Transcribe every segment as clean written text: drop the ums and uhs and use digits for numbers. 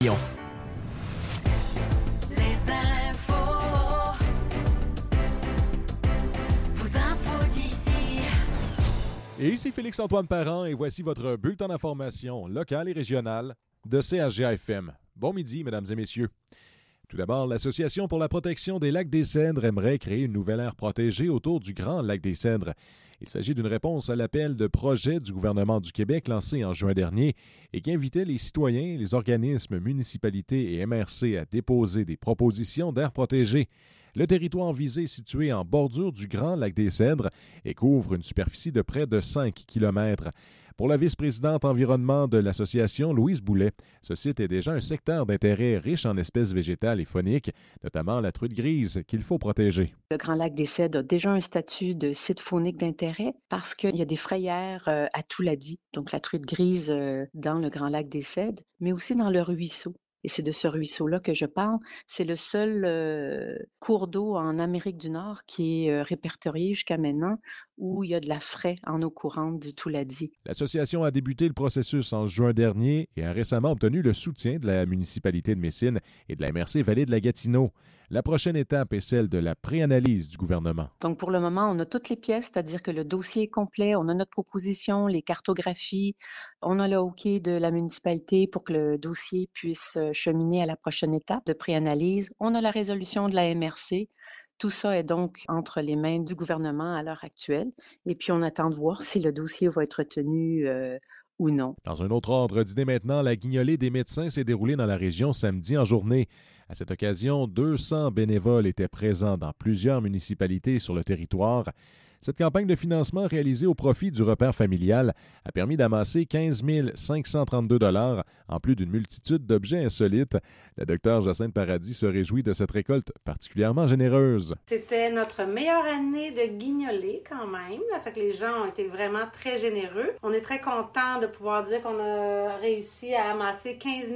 Les infos, vos infos d'ici. Et ici Félix-Antoine Parent et voici votre bulletin d'information locale et régionale de CHGA-FM. Bon midi, mesdames et messieurs. Tout d'abord, l'Association pour la protection des lacs des Cèdres aimerait créer une nouvelle aire protégée autour du Grand Lac des Cèdres. Il s'agit d'une réponse à l'appel de projet du gouvernement du Québec lancé en juin dernier et qui invitait les citoyens, les organismes, municipalités et MRC à déposer des propositions d'aires protégées. Le territoire visé est situé en bordure du Grand Lac des Cèdres et couvre une superficie de près de 5 km. Pour la vice-présidente environnement de l'association, Louise Boulet, ce site est déjà un secteur d'intérêt riche en espèces végétales et fauniques, notamment la truite grise, qu'il faut protéger. Le Grand Lac des Cèdres a déjà un statut de site faunique d'intérêt parce qu'il y a des frayères à Touladi, donc la truite grise dans le Grand Lac des Cèdres, mais aussi dans le ruisseau. Et c'est de ce ruisseau-là que je parle. C'est le seul cours d'eau en Amérique du Nord qui est répertorié jusqu'à maintenant où il y a de la fraie en eau courante du Touladi. L'association a débuté le processus en juin dernier et a récemment obtenu le soutien de la municipalité de Messine et de la MRC Vallée de la Gatineau. La prochaine étape est celle de la préanalyse du gouvernement. Donc, pour le moment, on a toutes les pièces, c'est-à-dire que le dossier est complet, on a notre proposition, les cartographies, on a le OK de la municipalité pour que le dossier puisse cheminer à la prochaine étape de préanalyse. On a la résolution de la MRC. Tout ça est donc entre les mains du gouvernement à l'heure actuelle. Et puis, on attend de voir si le dossier va être retenu ou non. Dans un autre ordre d'idée maintenant, la guignolée des médecins s'est déroulée dans la région samedi en journée. À cette occasion, 200 bénévoles étaient présents dans plusieurs municipalités sur le territoire. Cette campagne de financement réalisée au profit du repère familial a permis d'amasser 15 532 $ en plus d'une multitude d'objets insolites. La docteure Jacinthe Paradis se réjouit de cette récolte particulièrement généreuse. C'était notre meilleure année de guignolée quand même. Fait que les gens ont été vraiment très généreux. On est très contents de pouvoir dire qu'on a réussi à amasser 15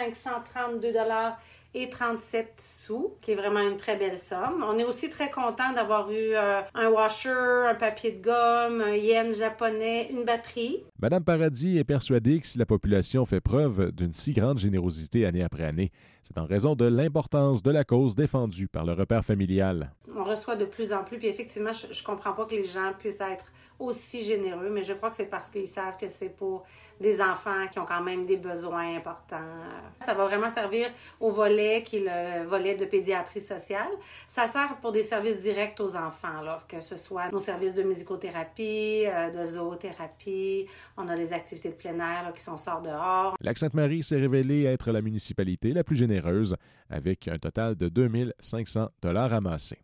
532 $ et 37 sous, qui est vraiment une très belle somme. On est aussi très content d'avoir eu un washer, un papier de gomme, un yen japonais, une batterie. Madame Paradis est persuadée que si la population fait preuve d'une si grande générosité année après année, c'est en raison de l'importance de la cause défendue par le repère familial. On reçoit de plus en plus, puis effectivement, je comprends pas que les gens puissent être aussi généreux, mais je crois que c'est parce qu'ils savent que c'est pour des enfants qui ont quand même des besoins importants. Ça va vraiment servir au volet qui est le volet de pédiatrie sociale. Ça sert pour des services directs aux enfants, là, que ce soit nos services de musicothérapie, de zoothérapie, on a des activités de plein air là, qui sont sorties dehors. Lac-Sainte-Marie s'est révélée être la municipalité la plus généreuse, avec un total de 2 500 $ amassés.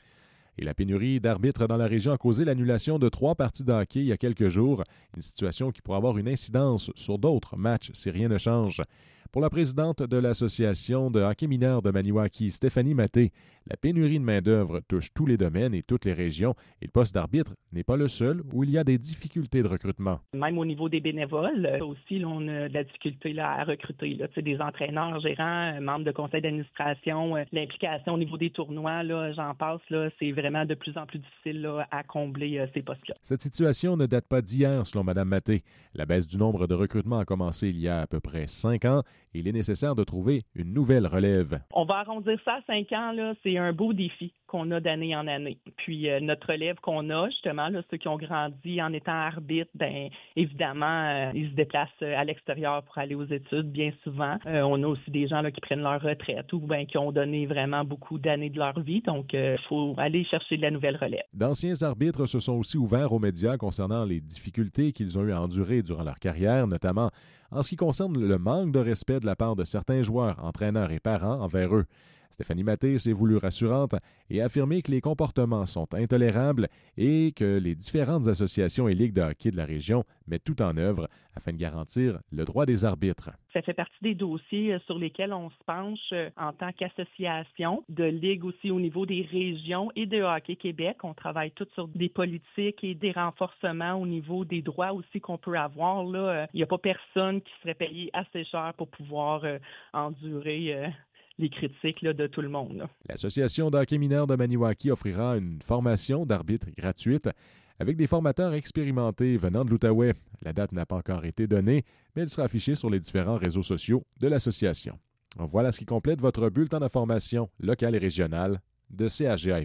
Et la pénurie d'arbitres dans la région a causé l'annulation de 3 parties de hockey il y a quelques jours, une situation qui pourrait avoir une incidence sur d'autres matchs si rien ne change. Pour la présidente de l'Association de hockey mineur de Maniwaki, Stéphanie Maté, la pénurie de main-d'œuvre touche tous les domaines et toutes les régions et le poste d'arbitre n'est pas le seul où il y a des difficultés de recrutement. Même au niveau des bénévoles, aussi, là, on a de la difficulté là, à recruter. Là, des entraîneurs, gérants, membres de conseil d'administration, l'implication au niveau des tournois, là, j'en passe, là, c'est vraiment de plus en plus difficile là, à combler ces postes-là. Cette situation ne date pas d'hier, selon Mme Maté. La baisse du nombre de recrutements a commencé il y a à peu près 5 ans et il est nécessaire de trouver une nouvelle relève. On va arrondir ça à 5 ans, là, c'est un beau défi qu'on a d'année en année. Puis notre relève qu'on a, justement, là, ceux qui ont grandi en étant arbitres, bien évidemment, ils se déplacent à l'extérieur pour aller aux études bien souvent. On a aussi des gens là, qui prennent leur retraite ou bien qui ont donné vraiment beaucoup d'années de leur vie. Donc, il faut aller chercher de la nouvelle relève. D'anciens arbitres se sont aussi ouverts aux médias concernant les difficultés qu'ils ont eu à endurer durant leur carrière, notamment en ce qui concerne le manque de respect de la part de certains joueurs, entraîneurs et parents envers eux. Stéphanie Maté s'est voulue rassurante et a affirmé que les comportements sont intolérables et que les différentes associations et ligues de hockey de la région mettent tout en œuvre afin de garantir le droit des arbitres. Ça fait partie des dossiers sur lesquels on se penche en tant qu'association, de ligue aussi au niveau des régions et de Hockey Québec. On travaille tous sur des politiques et des renforcements au niveau des droits aussi qu'on peut avoir. Là, il n'y a pas personne qui serait payé assez cher pour pouvoir endurer les critiques là, de tout le monde. Là. L'Association d'hockey mineur de Maniwaki offrira une formation d'arbitre gratuite avec des formateurs expérimentés venant de l'Outaouais. La date n'a pas encore été donnée, mais elle sera affichée sur les différents réseaux sociaux de l'association. Voilà ce qui complète votre bulletin d'information locale et régionale de CHGA.